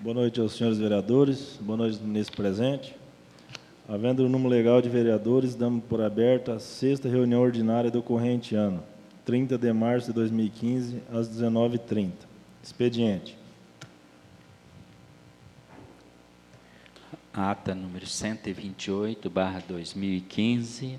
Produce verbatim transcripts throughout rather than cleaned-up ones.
Boa noite aos senhores vereadores, boa noite ao ministro presente. Havendo o número legal de vereadores, damos por aberta a sexta reunião ordinária do corrente ano, trinta de março de dois mil e quinze, às dezenove e trinta. Expediente. Ata número cento e vinte e oito, barra dois mil e quinze.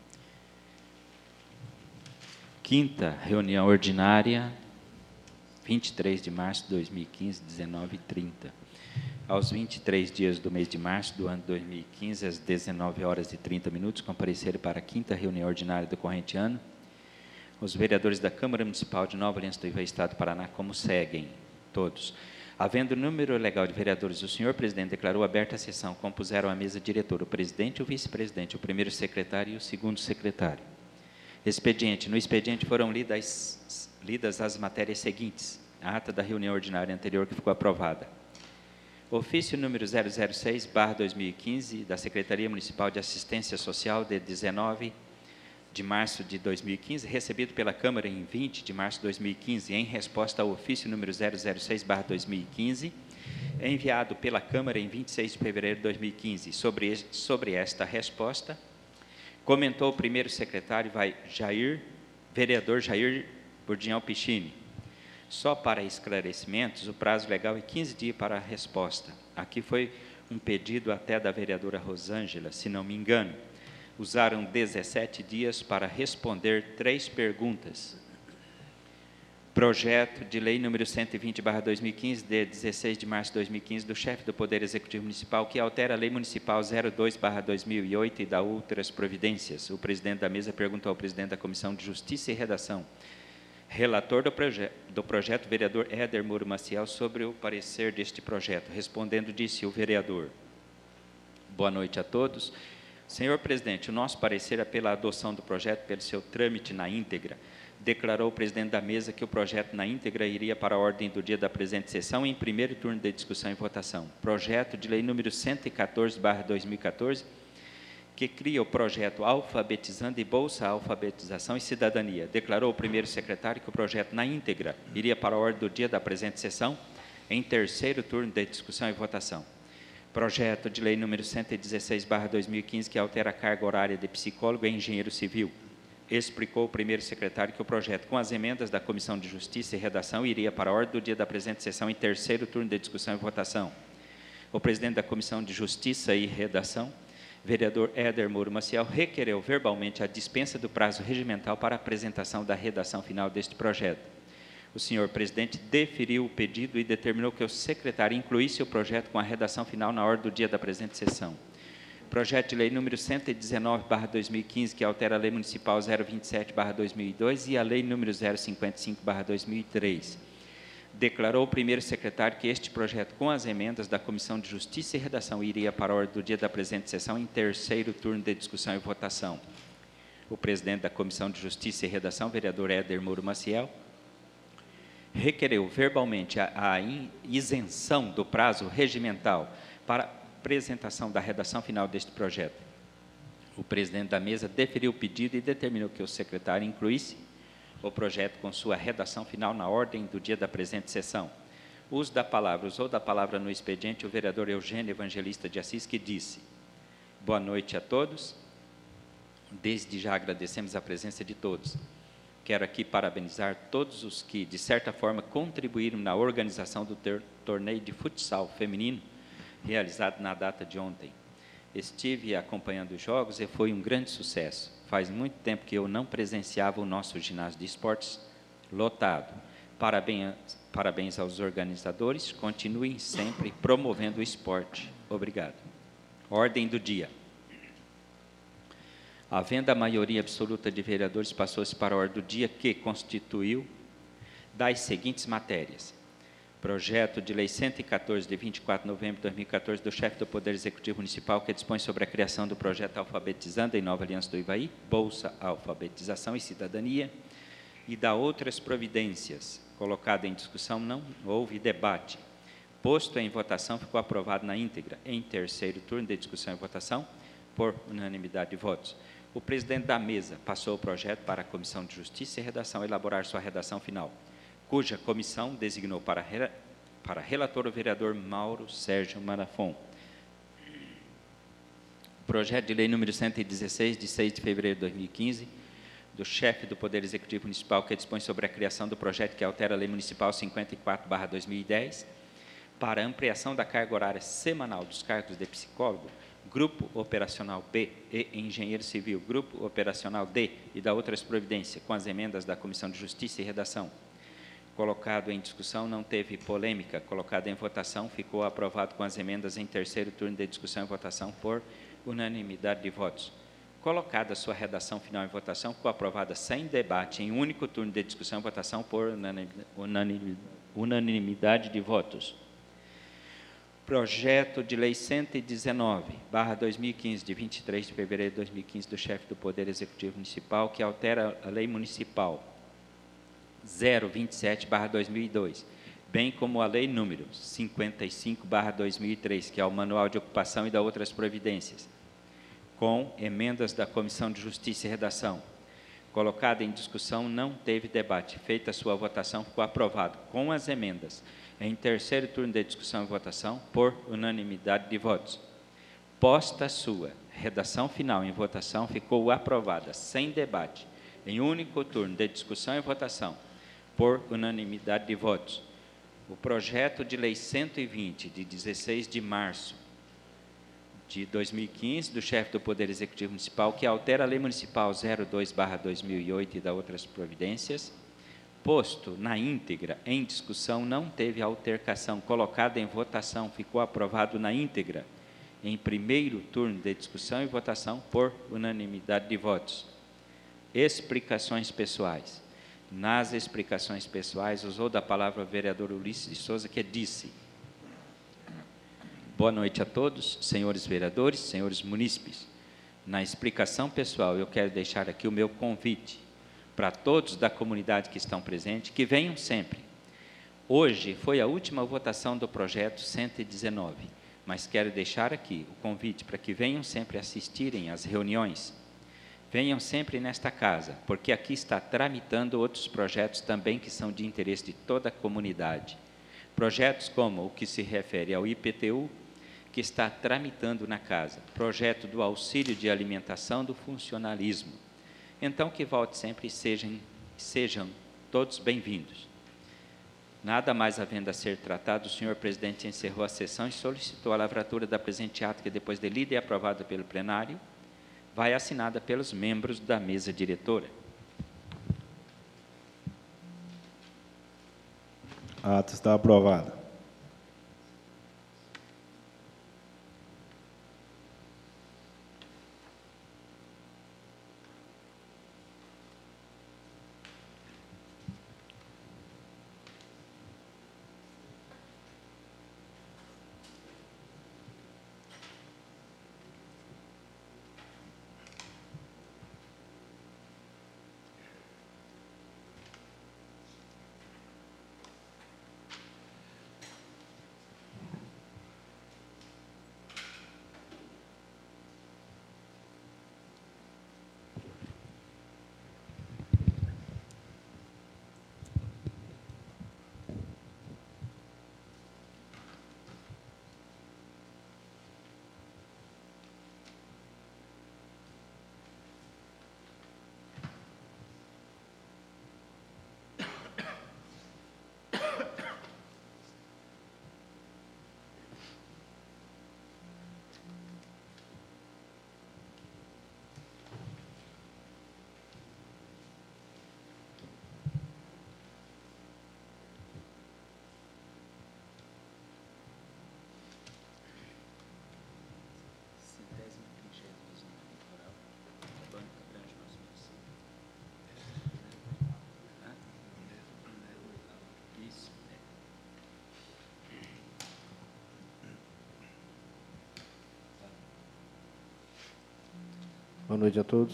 Quinta reunião ordinária, vinte e três de março de dois mil e quinze, dezenove e trinta. Aos vinte e três dias do mês de março do ano dois mil e quinze, às dezenove horas e trinta minutos, compareceram para a quinta reunião ordinária do corrente ano os vereadores da Câmara Municipal de Nova Aliança do Ivaí, Estado do Paraná, como seguem, todos. Havendo o número legal de vereadores, o senhor presidente declarou aberta a sessão, compuseram a mesa diretora, o presidente, o vice-presidente, o primeiro secretário e o segundo secretário. Expediente. No expediente foram lidas, lidas as matérias seguintes. A ata da reunião ordinária anterior que ficou aprovada. Ofício número zero zero seis, barra dois mil e quinze, da Secretaria Municipal de Assistência Social, de dezenove de março de dois mil e quinze, recebido pela Câmara em vinte de março de dois mil e quinze, em resposta ao ofício número zero zero seis, barra dois mil e quinze, enviado pela Câmara em vinte e seis de fevereiro de dois mil e quinze. Sobre, sobre esta resposta, comentou o primeiro secretário, vai, Jair, vereador Jair Burdião Pichini. Só para esclarecimentos, o prazo legal é quinze dias para a resposta. Aqui foi um pedido até da vereadora Rosângela, se não me engano. Usaram dezessete dias para responder três perguntas. Projeto de lei número cento e vinte, barra dois mil e quinze, de dezesseis de março de dois mil e quinze, do chefe do Poder Executivo Municipal, que altera a lei municipal zero dois, barra dois mil e oito e dá outras providências. O presidente da mesa perguntou ao presidente da Comissão de Justiça e Redação, relator do, proje do projeto, vereador Éder Muro Maciel, sobre o parecer deste projeto. Respondendo, disse o vereador: boa noite a todos. Senhor presidente, o nosso parecer é pela adoção do projeto pelo seu trâmite na íntegra. Declarou o presidente da mesa que o projeto na íntegra iria para a ordem do dia da presente sessão em primeiro turno de discussão e votação. Projeto de lei número cento e quatorze, barra dois mil e quatorze, que cria o projeto Alfabetizando e Bolsa Alfabetização e Cidadania. Declarou o primeiro secretário que o projeto na íntegra iria para a ordem do dia da presente sessão em terceiro turno de discussão e votação. Projeto de lei número cento e dezesseis, barra dois mil e quinze, que altera a carga horária de psicólogo e engenheiro civil. Explicou o primeiro secretário que o projeto, com as emendas da Comissão de Justiça e Redação, iria para a ordem do dia da presente sessão em terceiro turno de discussão e votação. O presidente da Comissão de Justiça e Redação, vereador Éder Muro Maciel, requereu verbalmente a dispensa do prazo regimental para a apresentação da redação final deste projeto. O senhor presidente deferiu o pedido e determinou que o secretário incluísse o projeto com a redação final na ordem do dia da presente sessão. Projeto de lei número cento e dezenove, barra dois mil e quinze, que altera a lei municipal zero vinte e sete, barra dois mil e dois e a lei número zero cinquenta e cinco, barra dois mil e três. Declarou o primeiro secretário que este projeto, com as emendas da Comissão de Justiça e Redação, iria para a ordem do dia da presente sessão em terceiro turno de discussão e votação. O presidente da Comissão de Justiça e Redação, vereador Éder Muro Maciel, requereu verbalmente a, a isenção do prazo regimental para apresentação da redação final deste projeto. O presidente da mesa deferiu o pedido e determinou que o secretário incluísse o projeto com sua redação final na ordem do dia da presente sessão. Uso da palavra, usou da palavra no expediente o vereador Eugênio Evangelista de Assis, que disse: boa noite a todos. Desde já agradecemos a presença de todos. Quero aqui parabenizar todos os que, de certa forma, contribuíram na organização do torneio de futsal feminino, realizado na data de ontem. Estive acompanhando os jogos e foi um grande sucesso. Faz muito tempo que eu não presenciava o nosso ginásio de esportes lotado. Parabéns, parabéns aos organizadores, continuem sempre promovendo o esporte. Obrigado. Ordem do dia. Havendo a maioria absoluta de vereadores, passou-se para a ordem do dia, que constituiu das seguintes matérias: projeto de lei cento e quatorze, de vinte e quatro de novembro de dois mil e quatorze, do chefe do Poder Executivo Municipal, que dispõe sobre a criação do projeto Alfabetizando em Nova Aliança do Ivaí, Bolsa Alfabetização e Cidadania, e dá outras providências. Colocado em discussão, não houve debate. Posto em votação, ficou aprovado na íntegra, em terceiro turno de discussão e votação, por unanimidade de votos. O presidente da mesa passou o projeto para a Comissão de Justiça e Redação elaborar sua redação final, cuja comissão designou para, Para relator, o vereador Mauro Sérgio Marafon. Projeto de lei número cento e dezesseis, de seis de fevereiro de dois mil e quinze, do chefe do Poder Executivo Municipal, que dispõe sobre a criação do projeto que altera a Lei Municipal cinquenta e quatro barra dois mil e dez, para ampliação da carga horária semanal dos cargos de psicólogo, Grupo Operacional B e Engenheiro Civil, Grupo Operacional D e da outras providências, com as emendas da Comissão de Justiça e Redação. Colocado em discussão, não teve polêmica. Colocado em votação, ficou aprovado com as emendas em terceiro turno de discussão e votação por unanimidade de votos. Colocada a sua redação final em votação, ficou aprovada sem debate, em único turno de discussão e votação por unanimidade de votos. Projeto de lei cento e dezenove, barra dois mil e quinze, de vinte e três de fevereiro de dois mil e quinze, do chefe do Poder Executivo Municipal, que altera a Lei Municipal zero vinte e sete barra dois mil e dois, bem como a Lei número cinquenta e cinco barra dois mil e três, que é o Manual de Ocupação e da outras providências, com emendas da Comissão de Justiça e Redação. Colocada em discussão, não teve debate. Feita a sua votação, ficou aprovado com as emendas em terceiro turno de discussão e votação por unanimidade de votos. Posta a sua redação final em votação, ficou aprovada sem debate, em único turno de discussão e votação por unanimidade de votos. O projeto de lei cento e vinte, de dezesseis de março de dois mil e quinze, do chefe do Poder Executivo Municipal, que altera a Lei Municipal zero dois barra dois mil e oito e da outras providências, posto na íntegra em discussão, não teve altercação. Colocado em votação, ficou aprovado na íntegra, em primeiro turno de discussão e votação por unanimidade de votos. Explicações pessoais. Nas explicações pessoais, usou da palavra o vereador Ulisses de Souza, que disse: boa noite a todos, senhores vereadores, senhores munícipes. Na explicação pessoal, eu quero deixar aqui o meu convite para todos da comunidade que estão presentes, que venham sempre. Hoje foi a última votação do projeto cento e dezenove, mas quero deixar aqui o convite para que venham sempre assistirem às reuniões. Venham sempre nesta casa, porque aqui está tramitando outros projetos também que são de interesse de toda a comunidade. Projetos como o que se refere ao I P T U, que está tramitando na casa. Projeto do auxílio de alimentação do funcionalismo. Então, que volte sempre e sejam, sejam todos bem-vindos. Nada mais havendo a ser tratado, o senhor presidente encerrou a sessão e solicitou a lavratura da presente ato, que depois de lida e aprovada pelo plenário, vai assinada pelos membros da mesa diretora. A ata está aprovada. Boa noite a todos.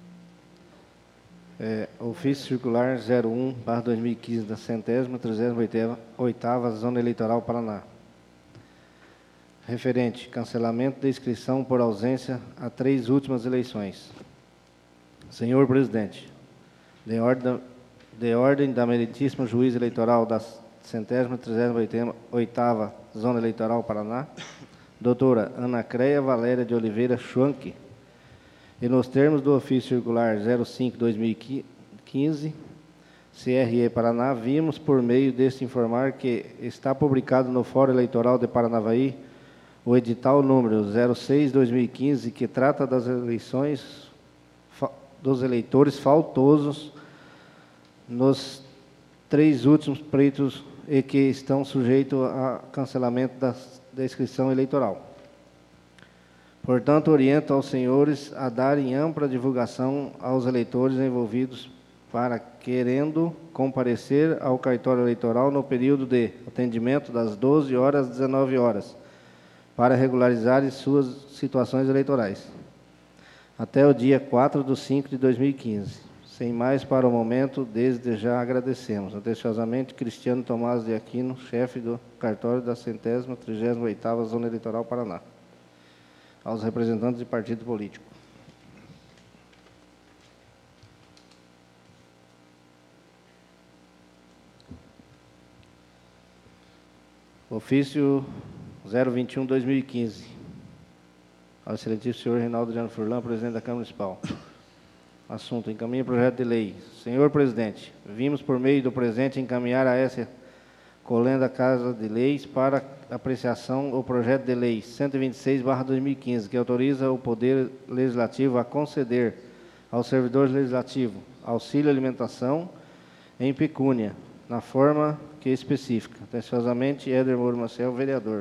É, ofício circular zero um barra dois mil e quinze da centésima, trigésima oitava Zona Eleitoral Paraná. Referente, cancelamento da inscrição por ausência a três últimas eleições. Senhor presidente, de ordem, de ordem da meritíssima juíza eleitoral da centésima, trigésima oitava Zona Eleitoral Paraná, doutora Ana Creia Valéria de Oliveira Schwanck, e nos termos do ofício circular zero cinco barra dois mil e quinze, C R E Paraná, vimos por meio deste informar que está publicado no Fórum Eleitoral de Paranavaí o edital número zero seis barra dois mil e quinze, que trata das eleições dos eleitores faltosos nos três últimos pleitos e que estão sujeitos a cancelamento da, da inscrição eleitoral. Portanto, oriento aos senhores a darem ampla divulgação aos eleitores envolvidos para, querendo comparecer ao cartório eleitoral no período de atendimento das doze horas às dezenove horas, para regularizarem suas situações eleitorais, até o dia quatro de cinco de dois mil e quinze. Sem mais para o momento, desde já agradecemos. Atenciosamente, Cristiano Tomás de Aquino, chefe do cartório da centésima, trigésima oitava Zona Eleitoral Paraná. Aos representantes de partido político. Ofício zero vinte e um barra dois mil e quinze. Ao excelentíssimo senhor Reinaldo Adriano Furlan, presidente da Câmara Municipal. Assunto: encaminha projeto de lei. Senhor presidente, vimos por meio do presente encaminhar a essa colenda Casa de Leis para apreciação o projeto de lei cento e vinte e seis barra dois mil e quinze, que autoriza o Poder Legislativo a conceder aos servidores legislativos auxílio alimentação em pecúnia, na forma que especifica. Atenciosamente, Éder Moura Maciel, vereador.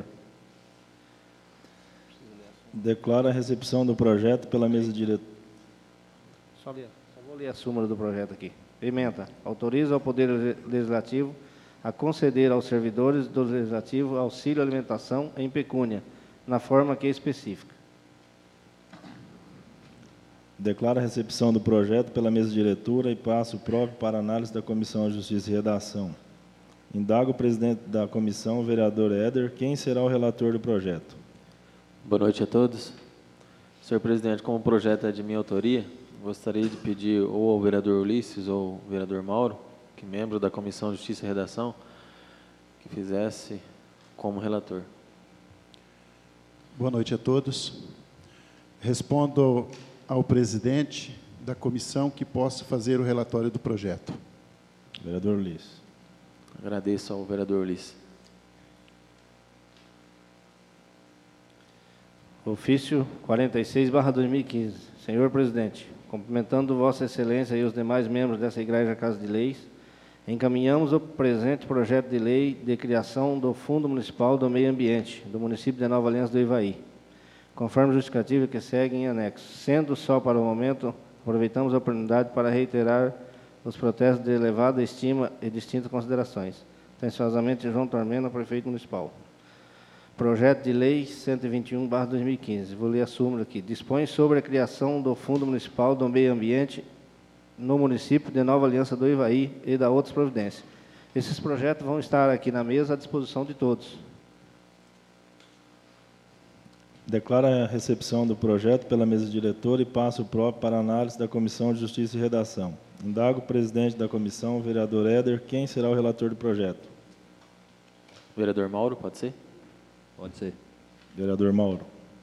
Declaro a recepção do projeto pela mesa diretora. Só, ler, só vou ler a súmula do projeto aqui. Pimenta. Autoriza ao Poder Legislativo a conceder aos servidores do Legislativo auxílio alimentação em pecúnia, na forma que especifica. Declaro a recepção do projeto pela mesa diretora e passo o próprio para análise da Comissão de Justiça e Redação. Indago o presidente da comissão, o vereador Éder, quem será o relator do projeto. Boa noite a todos. Senhor presidente, como o projeto é de minha autoria, gostaria de pedir ou ao vereador Ulisses ou ao vereador Mauro, que é membro da Comissão de Justiça e Redação, que fizesse como relator. Boa noite a todos. Respondo ao presidente da comissão que possa fazer o relatório do projeto. Vereador Ulisses. Agradeço ao vereador Ulisses. Ofício quarenta e seis barra dois mil e quinze. Senhor presidente, cumprimentando Vossa Excelência e os demais membros dessa Igreja Casa de Leis, encaminhamos o presente projeto de lei de criação do Fundo Municipal do Meio Ambiente, do município de Nova Aliança do Ivaí, conforme justificativa que segue em anexo. Sendo só para o momento, aproveitamos a oportunidade para reiterar os protestos de elevada estima e distintas considerações. Atenciosamente, João Tormena, prefeito municipal. Projeto de lei cento e vinte e um barra dois mil e quinze. Vou ler a súmula aqui. Dispõe sobre a criação do Fundo Municipal do Meio Ambiente no município de Nova Aliança do Ivaí e da outras providências. Esses projetos vão estar aqui na mesa à disposição de todos. Declaro a recepção do projeto pela mesa diretora e passo o próprio para análise da Comissão de Justiça e Redação. Indago o presidente da comissão, o vereador Éder, quem será o relator do projeto. Vereador Mauro, pode ser? Pode ser. Vereador Mauro.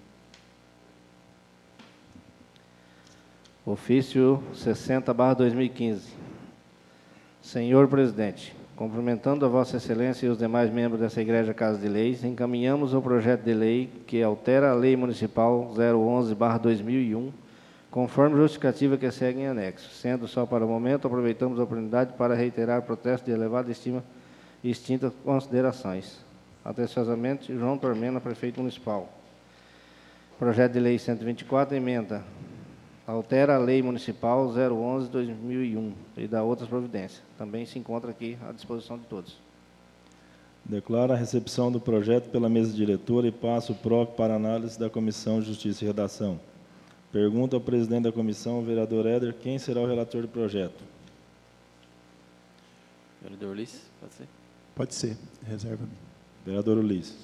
Ofício sessenta barra dois mil e quinze. Senhor presidente, cumprimentando a Vossa Excelência e os demais membros dessa Igreja Casa de Leis, encaminhamos o projeto de lei que altera a Lei Municipal zero onze barra dois mil e um, conforme justificativa que segue em anexo. Sendo só para o momento, aproveitamos a oportunidade para reiterar protesto de elevada estima e extintas considerações. Atenciosamente, João Tormena, prefeito municipal. Projeto de lei cento e vinte e quatro, emenda. Altera a Lei Municipal zero onze barra dois mil e um e dá outras providências. Também se encontra aqui à disposição de todos. Declaro a recepção do projeto pela mesa diretora e passo o próprio para análise da Comissão de Justiça e Redação. Pergunto ao presidente da comissão, o vereador Éder, quem será o relator do projeto. Vereador Ulisses, pode ser? Pode ser, reserva. Vereador Ulisses.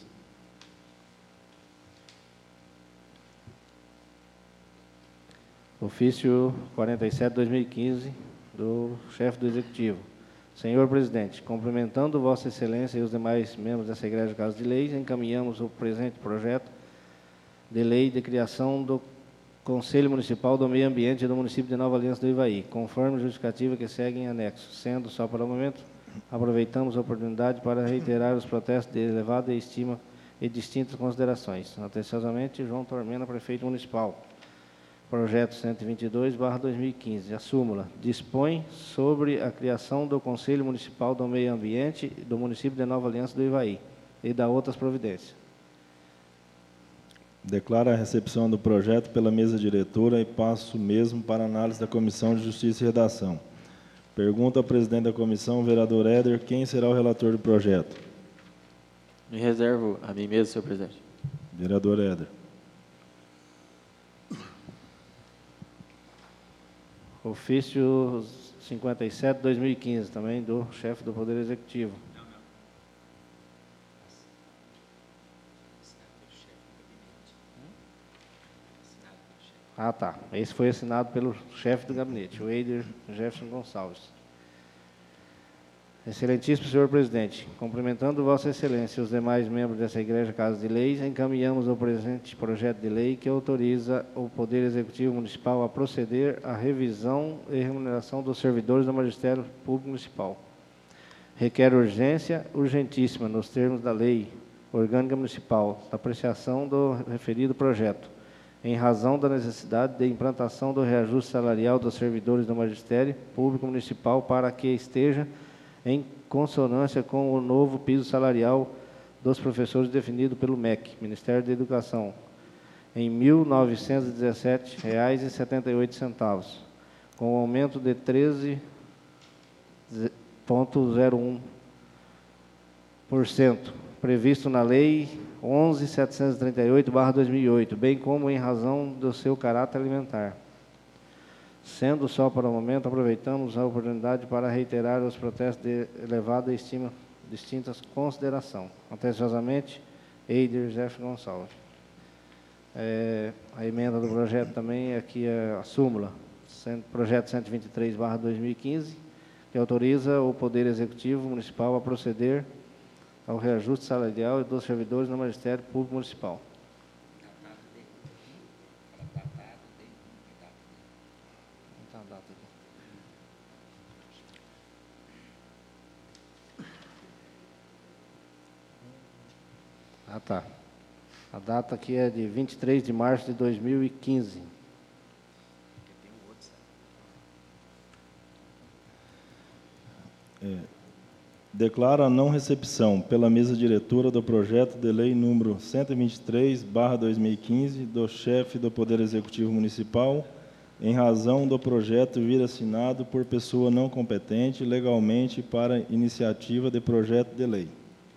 Ofício quarenta e sete barra dois mil e quinze, do chefe do Executivo. Senhor presidente, cumprimentando Vossa Excelência e os demais membros dessa Igreja Casa de Leis, encaminhamos o presente projeto de lei de criação do Conselho Municipal do Meio Ambiente do município de Nova Aliança do Ivaí, conforme a justificativa que segue em anexo. Sendo só para o momento, aproveitamos a oportunidade para reiterar os protestos de elevada estima e distintas considerações. Atenciosamente, João Tormena, prefeito municipal. Projeto cento e vinte e dois barra dois mil e quinze. A súmula dispõe sobre a criação do Conselho Municipal do Meio Ambiente do município de Nova Aliança do Ivaí e da outras providências. Declaro a recepção do projeto pela mesa diretora e passo o mesmo para análise da Comissão de Justiça e Redação. Pergunta ao presidente da comissão, vereador Éder, quem será o relator do projeto? Me reservo a mim mesmo, senhor presidente. Vereador Éder. Ofício cinquenta e sete, dois mil e quinze, também do chefe do Poder Executivo. Ah, tá. Esse foi assinado pelo chefe do gabinete, o Eider Jefferson Gonçalves. Excelentíssimo senhor presidente, cumprimentando Vossa Excelência e os demais membros dessa Igreja Casa de Leis, encaminhamos o presente projeto de lei que autoriza o Poder Executivo Municipal a proceder à revisão e remuneração dos servidores do Magistério Público Municipal. Requer urgência urgentíssima, nos termos da Lei Orgânica Municipal, a apreciação do referido projeto, em razão da necessidade de implantação do reajuste salarial dos servidores do Magistério Público Municipal para que esteja em consonância com o novo piso salarial dos professores definido pelo M E C, Ministério da Educação, em mil novecentos e dezessete reais e setenta e oito centavos, com um aumento de treze vírgula zero um por cento, previsto na Lei onze mil setecentos e trinta e oito barra dois mil e oito, bem como em razão do seu caráter alimentar. Sendo só para o momento, aproveitamos a oportunidade para reiterar os protestos de elevada estima, distintas consideração. Atenciosamente, Eider Jefferson Gonçalves. É, a emenda do projeto também, aqui é a súmula, projeto cento e vinte e três barra dois mil e quinze, que autoriza o Poder Executivo Municipal a proceder ao reajuste salarial dos servidores no Magistério Público Municipal. Ah, tá. A data aqui é de vinte e três de março de dois mil e quinze. É, declaro a não recepção pela mesa diretora do projeto de lei número cento e vinte e três barra dois mil e quinze do chefe do Poder Executivo Municipal, em razão do projeto vir assinado por pessoa não competente legalmente para iniciativa de projeto de lei.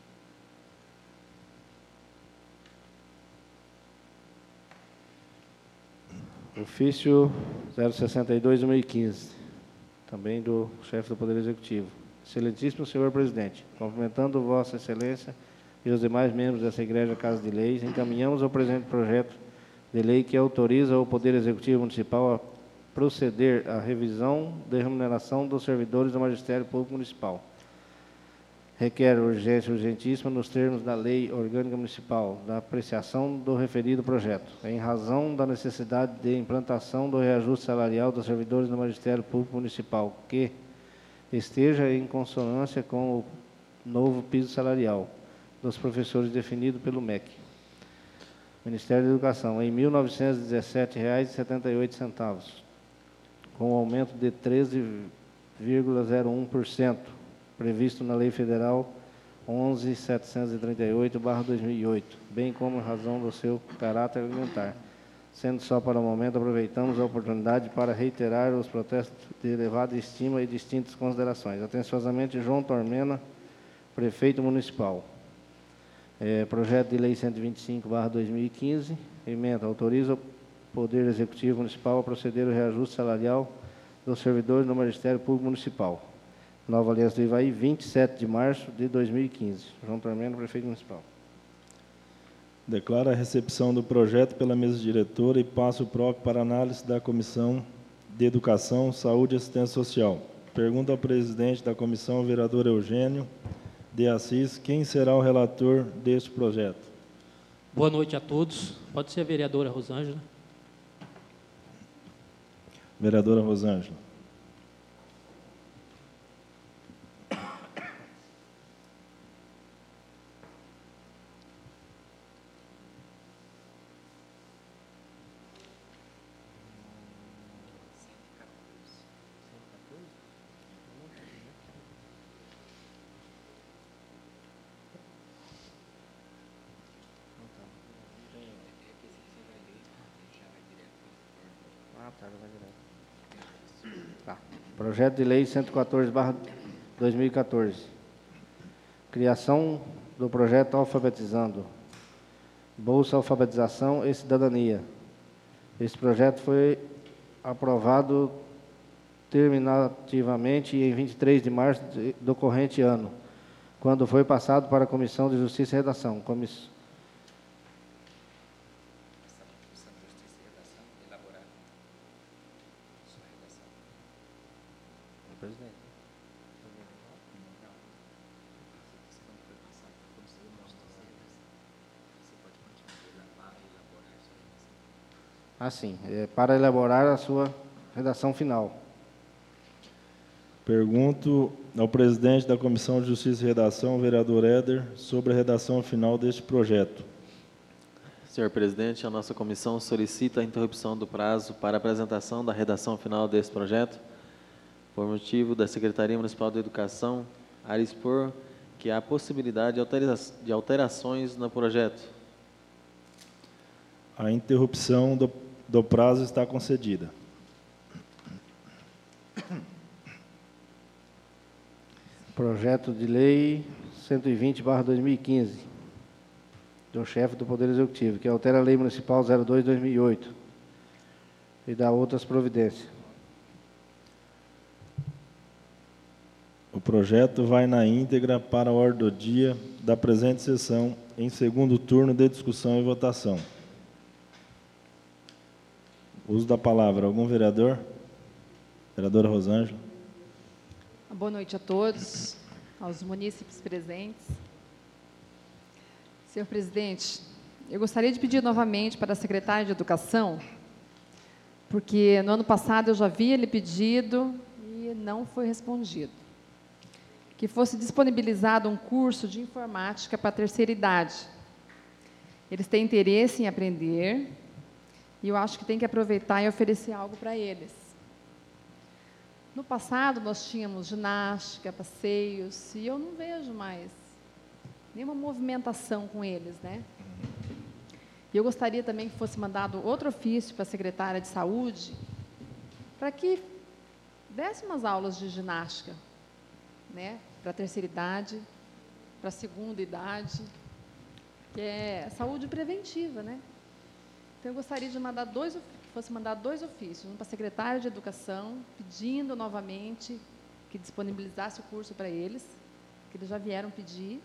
Ofício zero sessenta e dois, dois mil e quinze, também do chefe do Poder Executivo. Excelentíssimo senhor presidente, cumprimentando Vossa Excelência e os demais membros dessa Igreja Casa de Leis, encaminhamos ao presente projeto de lei que autoriza o Poder Executivo Municipal a proceder à revisão da remuneração dos servidores do Magistério Público Municipal. Requer urgência urgentíssima nos termos da Lei Orgânica Municipal, da apreciação do referido projeto, em razão da necessidade de implantação do reajuste salarial dos servidores do Magistério Público Municipal, que esteja em consonância com o novo piso salarial dos professores definido pelo M E C, Ministério da Educação, em mil novecentos e dezessete reais e setenta e oito centavos, com um aumento de treze vírgula zero um por cento, previsto na Lei Federal onze mil setecentos e trinta e oito barra dois mil e oito, bem como em razão do seu caráter alimentar. Sendo só para o momento, aproveitamos a oportunidade para reiterar os protestos de elevada estima e distintas considerações. Atenciosamente, João Tormena, prefeito municipal. É, projeto de lei cento e vinte e cinco barra dois mil e quinze, emenda, autoriza o Poder Executivo Municipal a proceder ao reajuste salarial dos servidores do Magistério Público Municipal. Nova Aliança do Ivaí, vinte e sete de março de dois mil e quinze. João Tormena, prefeito municipal. Declaro a recepção do projeto pela mesa diretora e passo o próprio para análise da Comissão de Educação, Saúde e Assistência Social. Pergunta ao presidente da comissão, o vereador Eugênio de Assis, quem será o relator deste projeto? Boa noite a todos. Pode ser a vereadora Rosângela. Vereadora Rosângela. Tá. Projeto de Lei cento e quatorze barra dois mil e quatorze. Criação do projeto Alfabetizando. Bolsa Alfabetização e Cidadania. Esse projeto foi aprovado terminativamente em vinte e três de março do corrente ano, quando foi passado para a Comissão de Justiça e Redação. Comiss... Presidente. Ah, sim, é para elaborar a sua redação final. Pergunto ao presidente da Comissão de Justiça e Redação, o vereador Éder, sobre a redação final deste projeto. Senhor presidente, a nossa comissão solicita a interrupção do prazo para a apresentação da redação final deste projeto, por motivo da Secretaria Municipal de Educação a expor que há possibilidade de, altera de alterações no projeto. A interrupção do, do prazo está concedida. Projeto de Lei cento e vinte barra dois mil e quinze, do chefe do Poder Executivo, que altera a Lei Municipal zero dois barra dois mil e oito e dá outras providências. O projeto vai na íntegra para a ordem do dia da presente sessão, em segundo turno de discussão e votação. Uso da palavra. Algum vereador? Vereadora Rosângela. Boa noite a todos, aos munícipes presentes. Senhor presidente, eu gostaria de pedir novamente para a secretária de Educação, porque no ano passado eu já havia lhe pedido e não foi respondido, que fosse disponibilizado um curso de informática para a terceira idade. Eles têm interesse em aprender e eu acho que tem que aproveitar e oferecer algo para eles. No passado, nós tínhamos ginástica, passeios, e eu não vejo mais nenhuma movimentação com eles, né? E eu gostaria também que fosse mandado outro ofício para a secretária de Saúde, para que desse umas aulas de ginástica, né? Para a terceira idade, para a segunda idade, que é saúde preventiva, né? Então, eu gostaria de mandar dois ofícios, fosse mandar dois ofícios, um para a secretária de Educação, pedindo novamente que disponibilizasse o curso para eles, que eles já vieram pedir,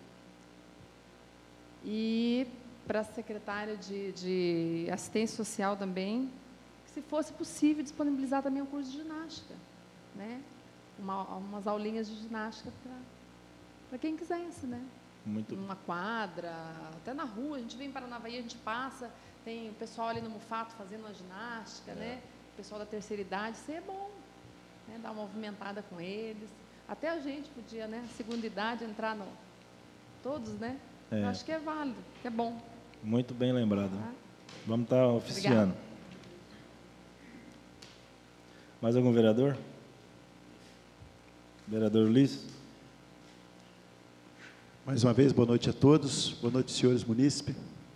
e para a secretária de, de Assistência Social também, que, se fosse possível, disponibilizar também o curso de ginástica, né? Uma, umas aulinhas de ginástica para quem quisesse, né? Muito. Numa quadra, até na rua, a gente vem em Paranavaí, a gente passa, tem o pessoal ali no Mufato fazendo a ginástica, é. né? O pessoal da terceira idade, isso é bom, né? Dar uma movimentada com eles. Até a gente podia, né? Segunda idade, entrar no... Todos, né? É. Eu acho que é válido, que é bom. Muito bem lembrado. Tá? Vamos estar oficiando. Obrigada. Mais algum vereador? Vereador Ulisses? Mais uma vez, boa noite a todos. Boa noite, senhores munícipes.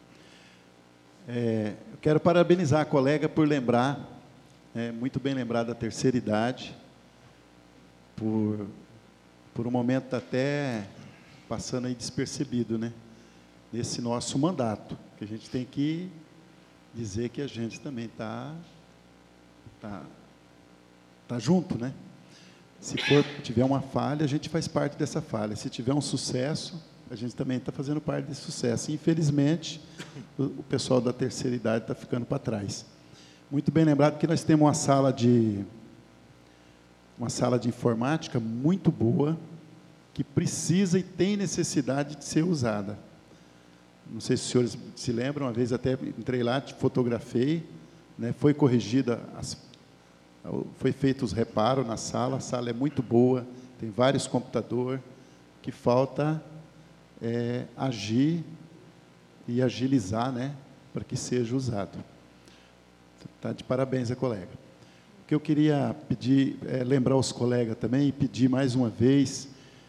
É, eu quero parabenizar a colega por lembrar, é, muito bem lembrar da terceira idade, por, por um momento até passando aí despercebido, né? Nesse nosso mandato, que a gente tem que dizer que a gente também está tá, tá junto, né? Se for, tiver uma falha, a gente faz parte dessa falha. Se tiver um sucesso, a gente também está fazendo parte desse sucesso. Infelizmente, o, o pessoal da terceira idade está ficando para trás. Muito bem lembrado que nós temos uma sala de uma sala de informática muito boa, que precisa e tem necessidade de ser usada. Não sei se os senhores se lembram, uma vez até entrei lá, fotografei, né, foi corrigida, as, foi feito os reparos na sala, a sala é muito boa, tem vários computadores, que falta é, agir e agilizar, né, para que seja usado. Está de parabéns a colega. O que eu queria pedir, é, lembrar os colegas também, e pedir mais uma vez,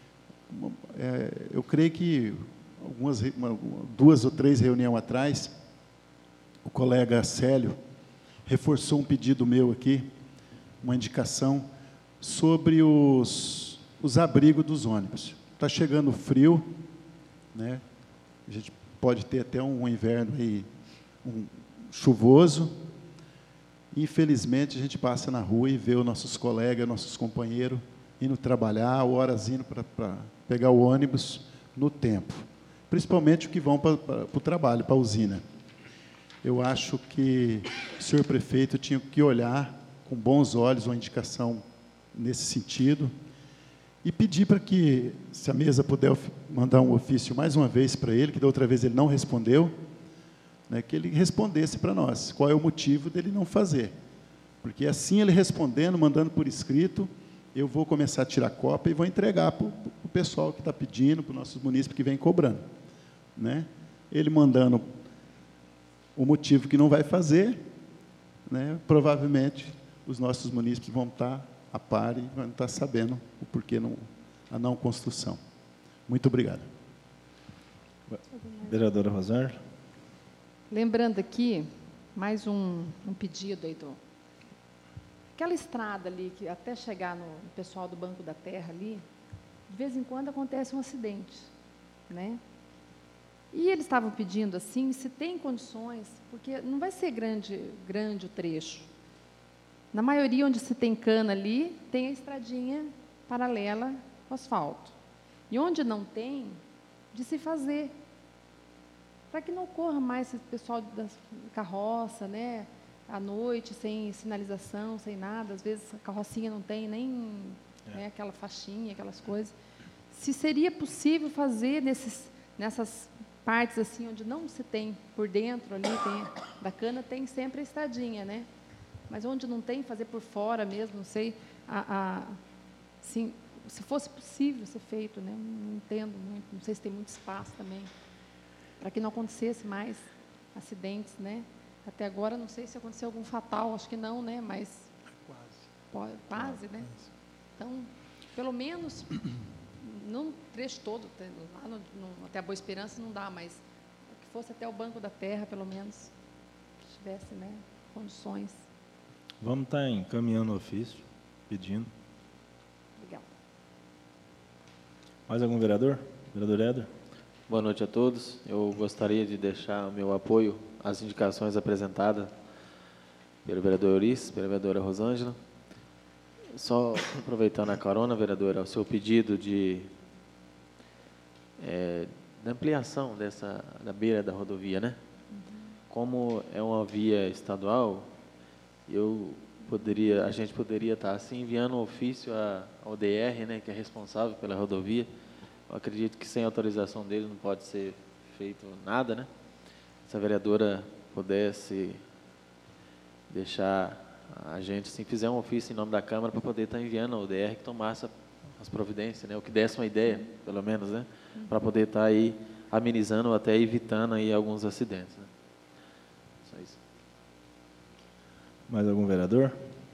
é, eu creio que algumas, uma, duas ou três reuniões atrás, o colega Célio reforçou um pedido meu aqui, uma indicação sobre os, os abrigos dos ônibus. Está chegando frio, né? A gente pode ter até um inverno aí, um chuvoso. Infelizmente, a gente passa na rua e vê os nossos colegas, nossos companheiros indo trabalhar, horas indo para pegar o ônibus no tempo. Principalmente os que vão para, para, para o trabalho, para a usina. Eu acho que o senhor prefeito tinha que olhar com bons olhos uma indicação nesse sentido e pedir para que, se a mesa puder mandar um ofício mais uma vez para ele, que da outra vez ele não respondeu, né, que ele respondesse para nós qual é o motivo dele não fazer. Porque assim ele respondendo, mandando por escrito, eu vou começar a tirar cópia e vou entregar para o pessoal que está pedindo, para os nossos munícipes que vem cobrando. Né? Ele mandando o motivo que não vai fazer, né, provavelmente os nossos munícipes vão estar a par e vão estar sabendo o porquê não, a não construção. Muito obrigado. Vereadora Rosângela. Lembrando aqui, mais um, um pedido aí do... Aquela estrada ali, que até chegar no pessoal do Banco da Terra ali, de vez em quando acontece um acidente, né? E eles estavam pedindo assim, se tem condições, porque não vai ser grande, grande o trecho. Na maioria, onde se tem cana ali, tem a estradinha paralela ao asfalto. E onde não tem, de se fazer. Para que não ocorra mais esse pessoal da carroça, né, à noite, sem sinalização, sem nada. Às vezes a carrocinha não tem nem é. né, aquela faixinha, aquelas coisas. Se seria possível fazer nesses, nessas partes assim, onde não se tem por dentro, ali tem, da cana, tem sempre a estradinha, né? Mas onde não tem, fazer por fora mesmo, não sei, a, a, assim, se fosse possível ser feito, né? Não entendo muito, não sei se tem muito espaço também, para que não acontecesse mais acidentes, né? Até agora, não sei se aconteceu algum fatal, acho que não, né? Mas quase, pode, quase, né? Então, pelo menos, não o trecho todo, lá no, no, até a Boa Esperança não dá, mas que fosse até o Banco da Terra, pelo menos, que tivesse, né, condições. Vamos estar encaminhando o ofício, pedindo. Legal. Mais algum vereador? Vereador Éder? Boa noite a todos. Eu gostaria de deixar o meu apoio às indicações apresentadas pelo vereador Eurice, pela vereadora Rosângela. Só aproveitando a carona, vereadora, o seu pedido de, é, de ampliação dessa, da beira da rodovia, né? Uhum. Como é uma via estadual, eu poderia, a gente poderia estar assim enviando um ofício ao D R, né, que é responsável pela rodovia. Eu acredito que sem autorização dele não pode ser feito nada, né? Se a vereadora pudesse deixar a gente, assim, fizer um ofício em nome da Câmara para poder estar enviando ao D R que tomasse as providências, né? O que desse uma ideia, pelo menos, né? Para poder estar aí amenizando ou até evitando aí alguns acidentes, né? Só isso. Mais algum vereador?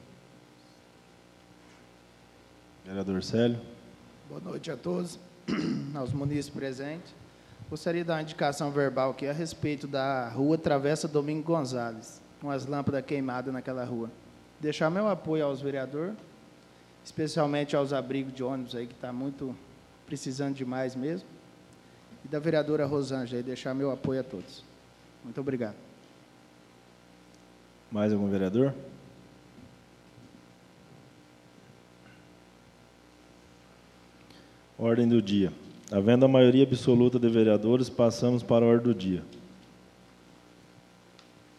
Vereador Célio. Boa noite a todos, aos munícipes presentes. Gostaria de dar uma indicação verbal aqui a respeito da rua Travessa Domingo Gonzalez, com as lâmpadas queimadas naquela rua. Deixar meu apoio aos vereadores, especialmente aos abrigos de ônibus aí, que está muito precisando demais mesmo. E da vereadora Rosângela, aí, deixar meu apoio a todos. Muito obrigado. Mais algum vereador? Ordem do dia. Havendo a maioria absoluta de vereadores, passamos para a ordem do dia.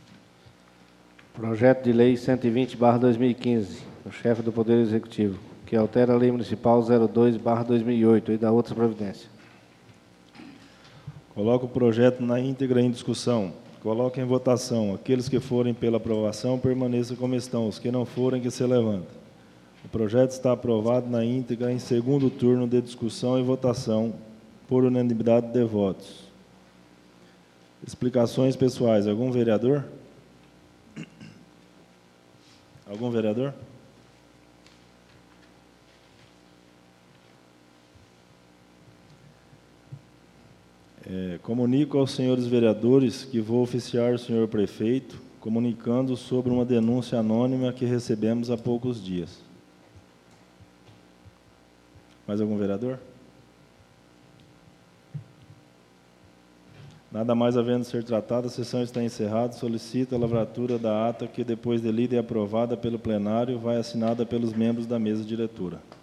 Projeto de Lei cento e vinte barra dois mil e quinze, o chefe do Poder Executivo, que altera a Lei Municipal zero dois barra dois mil e oito e da outras providências. Coloco o projeto na íntegra em discussão. Coloco em votação. Aqueles que forem pela aprovação, permaneçam como estão. Os que não forem, que se levantem. O projeto está aprovado na íntegra em segundo turno de discussão e votação, por unanimidade de votos. Explicações pessoais. Algum vereador? Algum vereador? É, comunico aos senhores vereadores que vou oficiar o senhor prefeito, comunicando sobre uma denúncia anônima que recebemos há poucos dias. Mais algum vereador? Nada mais havendo ser tratado, a sessão está encerrada. Solicito a lavratura da ata que, depois de lida e aprovada pelo plenário, vai assinada pelos membros da mesa diretora.